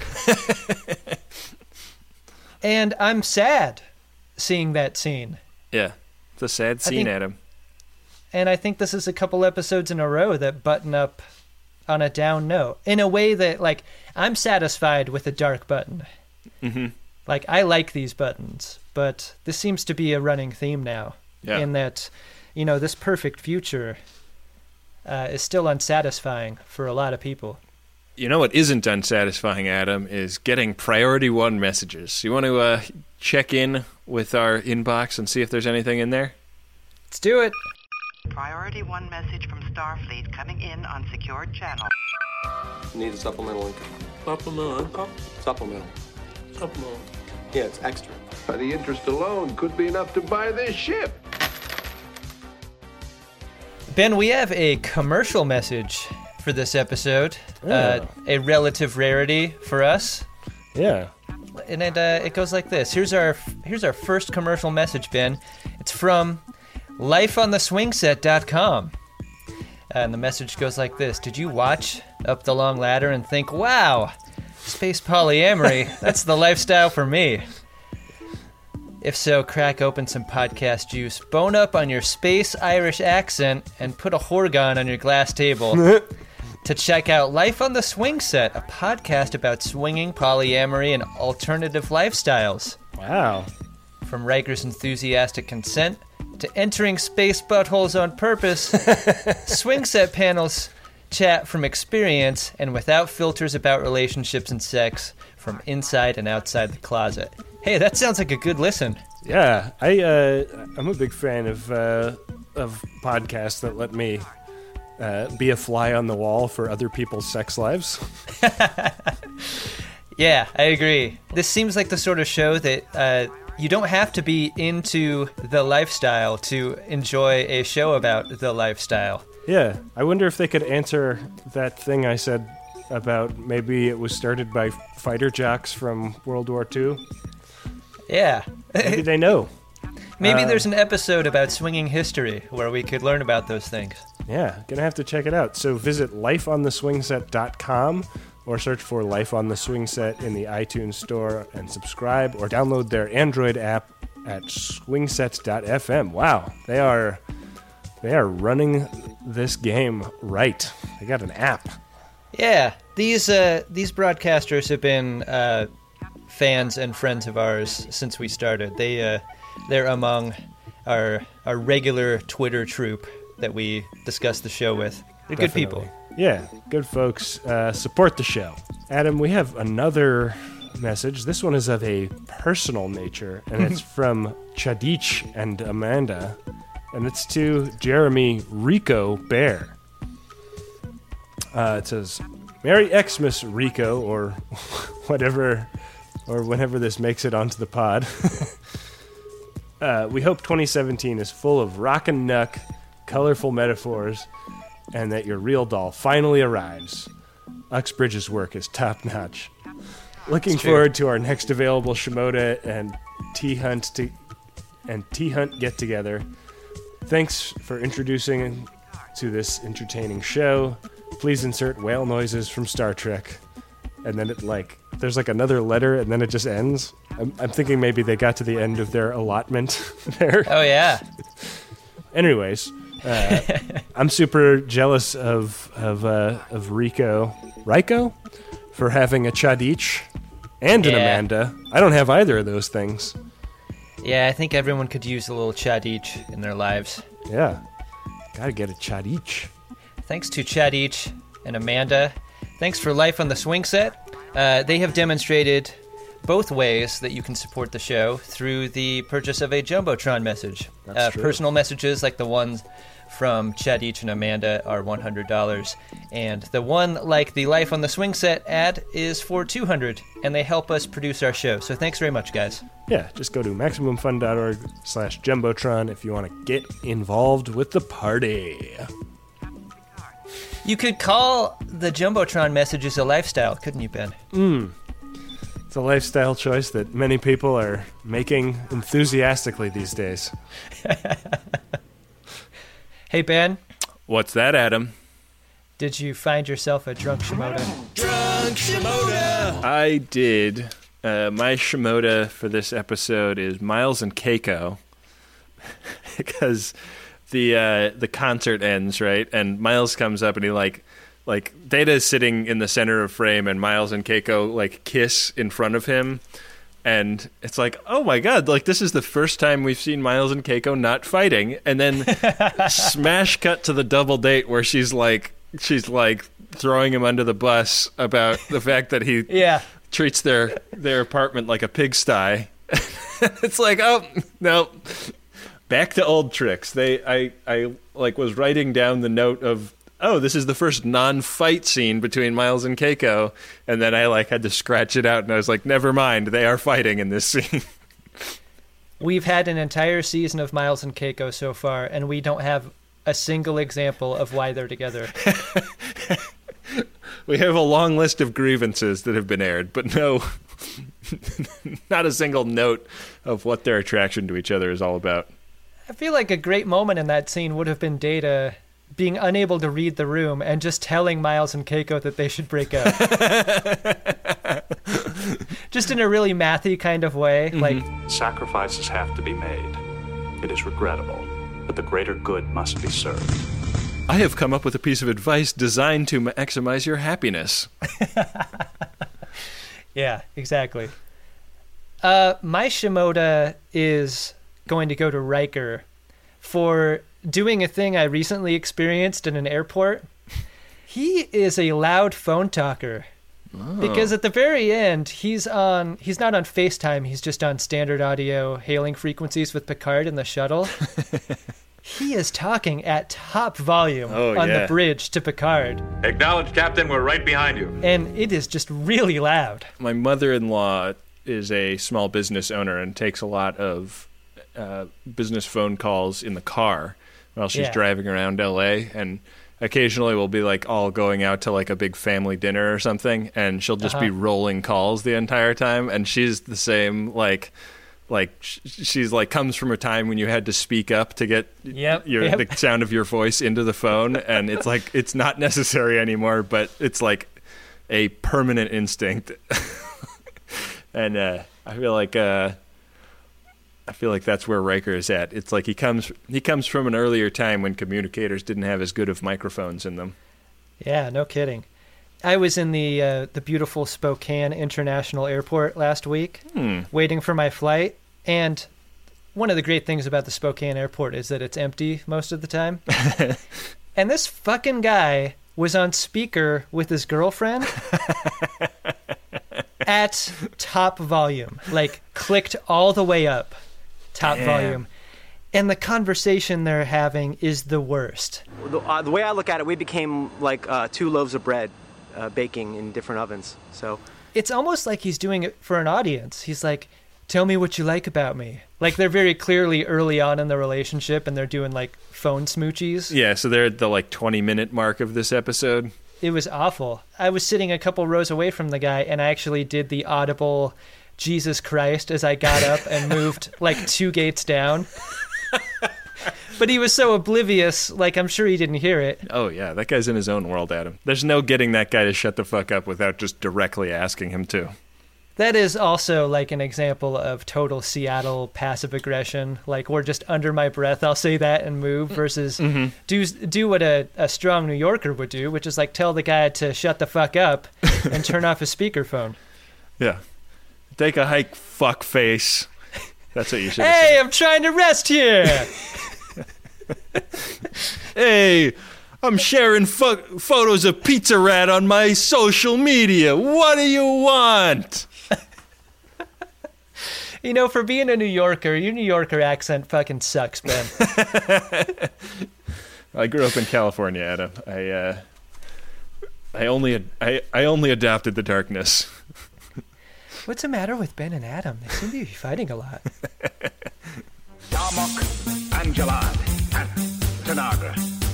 And I'm sad seeing that scene. Yeah. It's a sad I scene, think- Adam. And I think this is a couple episodes in a row that button up on a down note in a way that, like, I'm satisfied with the dark button. Mm-hmm. Like, I like these buttons, but this seems to be a running theme now. Yeah. In that, you know, this perfect future uh, is still unsatisfying for a lot of people. You know what isn't unsatisfying, Adam, is getting priority one messages. You want to uh, check in with our inbox and see if there's anything in there? Let's do it. Priority one message from Starfleet coming in on secured channel. Need a supplemental income. Supplemental income? Supplemental. Supplemental. Yeah, it's extra. The interest alone could be enough to buy this ship. Ben, we have a commercial message for this episode. Uh, a relative rarity for us. Yeah. And it uh, it goes like this. Here's our here's our first commercial message, Ben. It's from life on the swing set dot com. And the message goes like this. Did you watch Up the Long Ladder and think, wow, space polyamory, that's the lifestyle for me? If so, crack open some podcast juice, bone up on your space Irish accent, and put a horgon on your glass table to check out Life on the Swing Set, a podcast about swinging, polyamory, and alternative lifestyles. Wow. From Riker's enthusiastic consent to entering space buttholes on purpose, swing set panels chat from experience and without filters about relationships and sex from inside and outside the closet. Hey, that sounds like a good listen. Yeah, I uh, I'm a big fan of uh, of podcasts that let me uh, be a fly on the wall for other people's sex lives. Yeah, I agree. This seems like the sort of show that uh, you don't have to be into the lifestyle to enjoy a show about the lifestyle. Yeah, I wonder if they could answer that thing I said about maybe it was started by fighter jocks from World War Two. Yeah. Maybe they know. Maybe Uh, there's an episode about swinging history where we could learn about those things. Yeah, gonna have to check it out. So visit life on the swing set dot com or search for Life on the Swing Set in the iTunes store and subscribe or download their Android app at swingset dot f m. Wow, they are they are running this game right. They got an app. Yeah, these uh, these broadcasters have been uh, fans and friends of ours since we started. They uh, they're among our our regular Twitter troop that we discuss the show with. They're Definitely. good people. Yeah, good folks. Uh, support the show. Adam, we have another message. This one is of a personal nature, and it's from Chadich and Amanda, and it's to Jeremy Rico Bear. Uh, it says, Merry Xmas, Rico, or whatever, or whenever this makes it onto the pod. uh, we hope twenty seventeen is full of rock and nuck, colorful metaphors, and that your real doll finally arrives. Uxbridge's work is top-notch. Looking forward to our next available Shimoda and T-Hunt to, and T-Hunt get-together. Thanks for introducing to this entertaining show. Please insert whale noises from Star Trek. And then it like there's like another letter, and then it just ends. I'm, I'm thinking maybe they got to the end of their allotment there. Oh yeah. Anyways, uh, I'm super jealous of of uh, of Rico, Rico, for having a Chadich and an Yeah. Amanda. I don't have either of those things. Yeah, I think everyone could use a little Chadich in their lives. Yeah, gotta get a Chadich. Thanks to Chadich and Amanda. Thanks for Life on the Swing Set. Uh, they have demonstrated both ways that you can support the show through the purchase of a Jumbotron message. That's Uh, true. personal messages like the ones from Chadich and Amanda are one hundred dollars. And the one like the Life on the Swing Set ad is for two hundred dollars. And they help us produce our show. So thanks very much, guys. Yeah, just go to MaximumFun.org slash Jumbotron if you want to get involved with the party. You could call the Jumbotron messages a lifestyle, couldn't you, Ben? Mm. It's a lifestyle choice that many people are making enthusiastically these days. Hey, Ben. What's that, Adam? Did you find yourself a drunk Shimoda? Drunk Shimoda! I did. Uh, my Shimoda for this episode is Miles and Keiko. Because the uh, the concert ends, right? And Miles comes up and he like like Data is sitting in the center of frame, and Miles and Keiko like kiss in front of him, and it's like, oh my god, like this is the first time we've seen Miles and Keiko not fighting. And then smash cut to the double date where she's like she's like throwing him under the bus about the fact that he yeah. treats their their apartment like a pigsty. It's like, oh no. Back to old tricks. They, I, I like was writing down the note of, oh, this is the first non-fight scene between Miles and Keiko, and then I like had to scratch it out, and I was like, never mind, they are fighting in this scene. We've had an entire season of Miles and Keiko so far, and we don't have a single example of why they're together. We have a long list of grievances that have been aired, but no, not a single note of what their attraction to each other is all about. I feel like a great moment in that scene would have been Data being unable to read the room and just telling Miles and Keiko that they should break up. Just in a really mathy kind of way. Mm-hmm. Like, sacrifices have to be made. It is regrettable, but the greater good must be served. I have come up with a piece of advice designed to maximize your happiness. Yeah, exactly. Uh, my Shimoda is going to go to Riker for doing a thing I recently experienced in an airport. He is a loud phone talker. Oh. Because at the very end, he's on he's not on FaceTime, he's just on standard audio hailing frequencies with Picard in the shuttle. He is talking at top volume Oh, on yeah. the bridge to Picard. Acknowledge, Captain. We're right behind you. And it is just really loud. My mother-in-law is a small business owner and takes a lot of uh, business phone calls in the car while she's Yeah. driving around L A, and occasionally we'll be like all going out to like a big family dinner or something, and she'll just be Uh-huh. rolling calls the entire time, and she's the same, like like sh- she's like comes from a time when you had to speak up to get Yep, your yep. the sound of your voice into the phone, and it's like it's not necessary anymore, but it's like a permanent instinct. And uh, I feel like uh, I feel like that's where Riker is at. It's like he comes he comes from an earlier time when communicators didn't have as good of microphones in them. Yeah, no kidding. I was in the uh, the beautiful Spokane International Airport last week, Hmm. waiting for my flight, and one of the great things about the Spokane Airport is that it's empty most of the time. And this fucking guy was on speaker with his girlfriend at top volume, like clicked all the way up, top Damn. volume. And the conversation they're having is the worst. The, uh, the way I look at it, we became like uh, two loaves of bread uh, baking in different ovens. So It's almost like he's doing it for an audience. He's like, tell me what you like about me. Like they're very clearly early on in the relationship and they're doing like phone smoochies. Yeah, so they're at the like twenty minute mark of this episode. It was awful. I was sitting a couple rows away from the guy and I actually did the audible Jesus Christ as I got up and moved like two gates down. But he was so oblivious, like I'm sure he didn't hear it. Oh yeah, that guy's in his own world, Adam. There's no getting that guy to shut the fuck up without just directly asking him to. That is also like an example of total Seattle passive aggression. Like we're just under my breath, I'll say that and move versus Mhm. do do what a, a strong New Yorker would do, which is like tell the guy to shut the fuck up and turn off his speakerphone. Yeah. Take a hike, fuck face. That's what you should have Hey, I'm trying to rest here. said. Hey, I'm sharing fo- photos of Pizza Rat on my social media. What do you want? You know, for being a New Yorker, your New Yorker accent fucking sucks, Ben. I grew up in California, Adam. I uh, I only I, I only adopted the darkness. What's the matter with Ben and Adam? They seem to be fighting a lot. Darmok, Angelad, and Tanagra.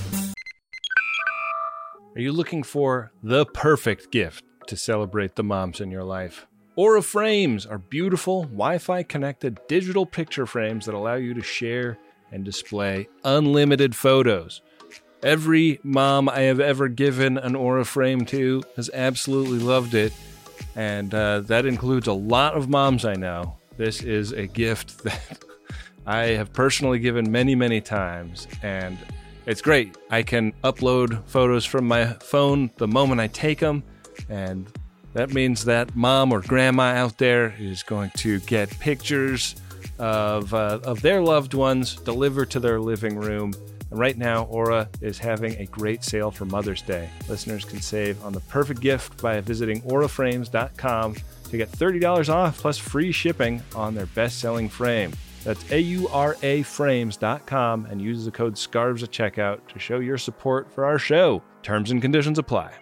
Are you looking for the perfect gift to celebrate the moms in your life? Aura Frames are beautiful, Wi-Fi connected digital picture frames that allow you to share and display unlimited photos. Every mom I have ever given an Aura Frame to has absolutely loved it, and uh, that includes a lot of moms I know. This is a gift that I have personally given many, many times, and it's great. I can upload photos from my phone the moment I take them, and that means that mom or grandma out there is going to get pictures of uh, of their loved ones delivered to their living room. And right now, Aura is having a great sale for Mother's Day. Listeners can save on the perfect gift by visiting aura frames dot com to get thirty dollars off plus free shipping on their best-selling frame. That's A U R A frames dot com and use the code SCARVES at checkout to show your support for our show. Terms and conditions apply.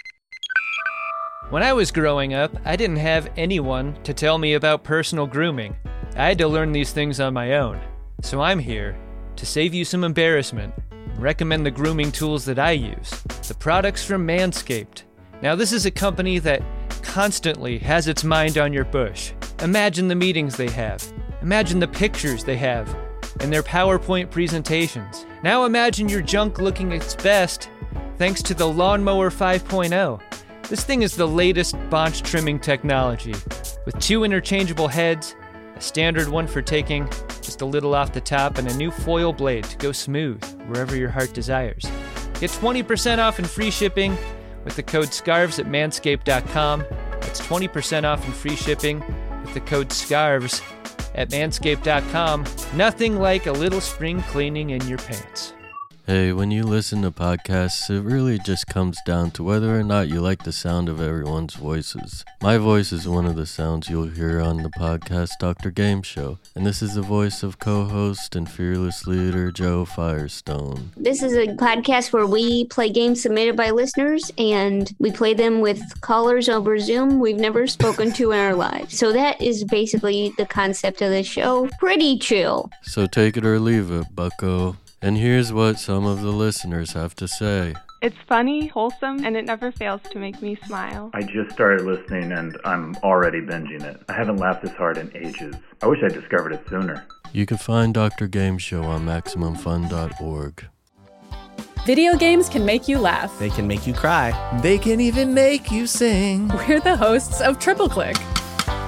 When I was growing up, I didn't have anyone to tell me about personal grooming. I had to learn these things on my own. So I'm here to save you some embarrassment and recommend the grooming tools that I use, the products from Manscaped. Now, this is a company that constantly has its mind on your bush. Imagine the meetings they have. Imagine the pictures they have and their PowerPoint presentations. Now imagine your junk looking its best thanks to the Lawnmower five point oh. This thing is the latest bonch trimming technology with two interchangeable heads, a standard one for taking just a little off the top, and a new foil blade to go smooth wherever your heart desires. Get twenty percent off and free shipping with the code SCARVES at manscaped dot com. That's twenty percent off and free shipping with the code SCARVES at manscaped dot com. Nothing like a little spring cleaning in your pants. Hey, when you listen to podcasts, it really just comes down to whether or not you like the sound of everyone's voices. My voice is one of the sounds you'll hear on the podcast Doctor Game Show, and this is the voice of co-host and fearless leader Joe Firestone. This is a podcast where we play games submitted by listeners, and we play them with callers over Zoom we've never spoken to in our lives. So that is basically the concept of the show. Pretty chill. So take it or leave it, bucko. And here's what some of the listeners have to say. It's funny, wholesome, and it never fails to make me smile. I just started listening and I'm already binging it. I haven't laughed this hard in ages. I wish I discovered it sooner. You can find Doctor Game Show on maximum fun dot org. Video games can make you laugh. They can make you cry. They can even make you sing. We're the hosts of Triple Click.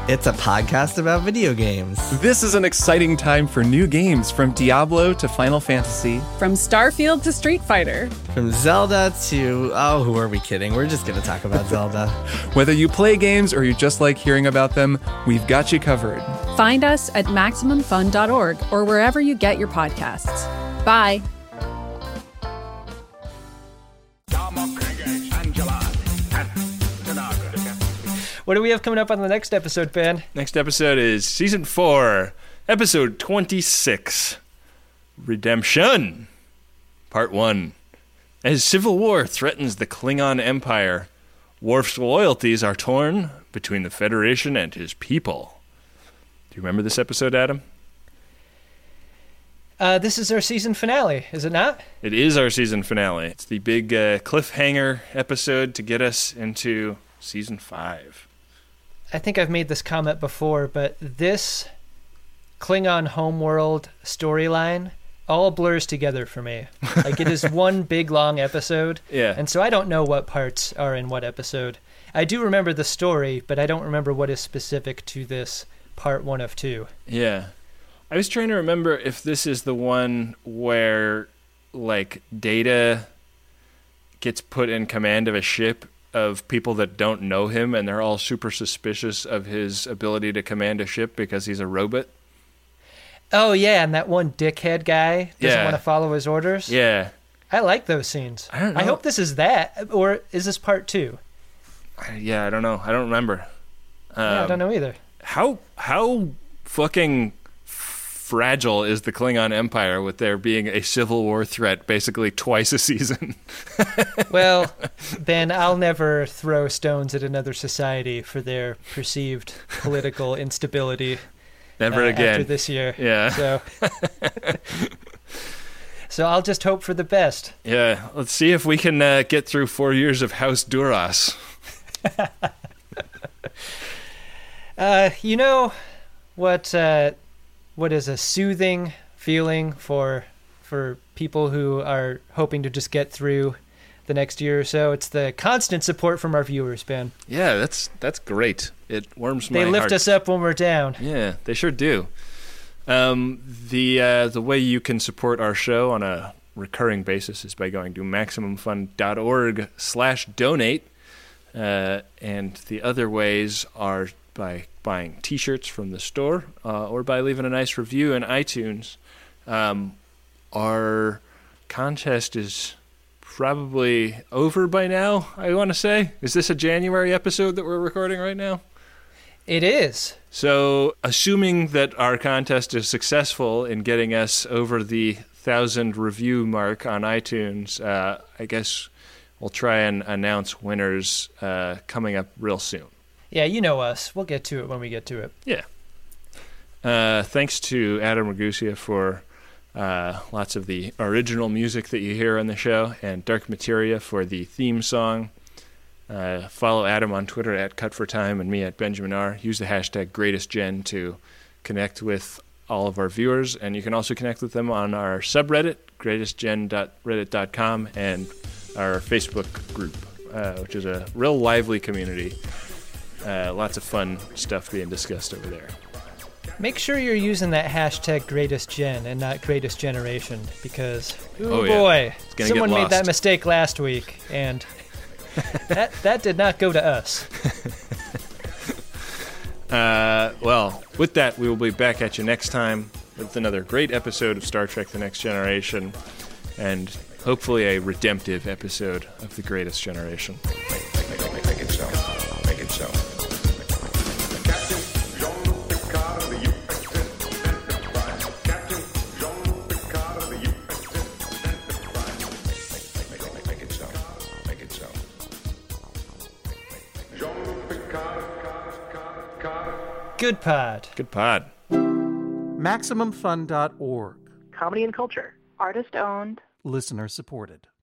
It's a podcast about video games. This is an exciting time for new games, from Diablo to Final Fantasy. From Starfield to Street Fighter. From Zelda to... Oh, who are we kidding? We're just going to talk about Zelda. Whether you play games or you just like hearing about them, we've got you covered. Find us at maximum fun dot org or wherever you get your podcasts. Bye. What do we have coming up on the next episode, Ben? Next episode is Season four, Episode twenty-six, Redemption, Part one. As civil war threatens the Klingon Empire, Worf's loyalties are torn between the Federation and his people. Do you remember this episode, Adam? Uh, this is our season finale, is it not? It is our season finale. It's the big uh, cliffhanger episode to get us into Season five. I think I've made this comment before, but this Klingon homeworld storyline all blurs together for me. Like, it is one big, long episode. Yeah. And so I don't know what parts are in what episode. I do remember the story, but I don't remember what is specific to this part one of two. Yeah. I was trying to remember if this is the one where, like, Data gets put in command of a ship of people that don't know him, and they're all super suspicious of his ability to command a ship because he's a robot. Oh, yeah, and that one dickhead guy doesn't Yeah. want to follow his orders? Yeah. I like those scenes. I don't know. I hope this is that, or is this part two? Yeah, I don't know. I don't remember. Um, yeah, I don't know either. How how fucking fragile is the Klingon Empire with there being a civil war threat basically twice a season? Well, Ben, I'll never throw stones at another society for their perceived political instability. Never uh, again. After this year. Yeah. So, so I'll just hope for the best. Yeah, let's see if we can uh, get through four years of House Duras. Uh, you know what? Uh, what is a soothing feeling for for people who are hoping to just get through the next year or so? It's the constant support from our viewers, Ben. Yeah, that's that's great. It warms my They lift heart. us up when we're down. Yeah, they sure do. Um, the uh, the way you can support our show on a recurring basis is by going to maximum fun dot org slash donate. Uh, and the other ways are by buying T-shirts from the store uh, or by leaving a nice review in iTunes. Um, our contest is probably over by now, I want to say. Is this a January episode that we're recording right now? It is. So, assuming that our contest is successful in getting us over the thousand review mark on iTunes, uh, I guess we'll try and announce winners uh, coming up real soon. Yeah, you know us. We'll get to it when we get to it. Yeah. Uh, thanks to Adam Ragusia for uh, lots of the original music that you hear on the show, and Dark Materia for the theme song. Uh, follow Adam on Twitter at Cut for Time and me at Benjamin R. Use the hashtag GreatestGen to connect with all of our viewers, and you can also connect with them on our subreddit, greatest gen dot reddit dot com, and our Facebook group, uh, which is a real lively community. Uh, lots of fun stuff being discussed over there. Make sure you're using that hashtag GreatestGen and not Greatest Generation, because, ooh, Oh, yeah. boy, It's gonna someone get made lost. that mistake last week, and that that did not go to us. Uh, well, with that, we will be back at you next time with another great episode of Star Trek The Next Generation, and hopefully a redemptive episode of The Greatest Generation. Make it so. Make it so. Captain Jean-Luc Picard of the U S S Enterprise. Captain Jean-Luc Picard of the U S S Enterprise. Make, make, make, make it so. Make it so. Jean-Luc Picard. Good pod. Good pod. maximum fun dot org. Comedy and culture. Artist owned. Listener supported.